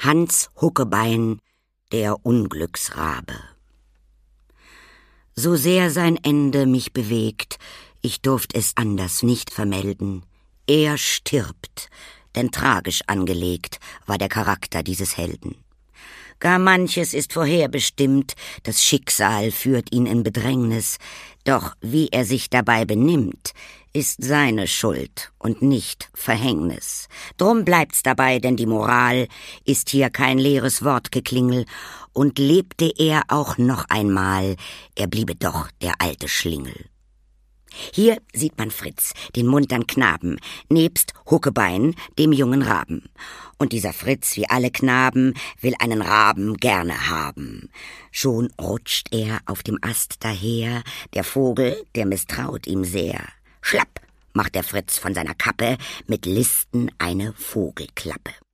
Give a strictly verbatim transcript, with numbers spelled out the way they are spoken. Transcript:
Hans Huckebein, der Unglücksrabe. So sehr sein Ende mich bewegt, ich durft es anders nicht vermelden. Er stirbt, denn tragisch angelegt war der Charakter dieses Helden. Gar manches ist vorherbestimmt, das Schicksal führt ihn in Bedrängnis, doch wie er sich dabei benimmt, ist seine Schuld und nicht Verhängnis. Drum bleibt's dabei, denn die Moral ist hier kein leeres Wortgeklingel, und lebte er auch noch einmal, er bliebe doch der alte Schlingel. Hier sieht man Fritz, den muntern Knaben, nebst Huckebein, dem jungen Raben. Und dieser Fritz, wie alle Knaben, will einen Raben gerne haben. Schon rutscht er auf dem Ast daher, der Vogel, der misstraut ihm sehr. Schlapp macht der Fritz von seiner Kappe mit Listen eine Vogelklappe.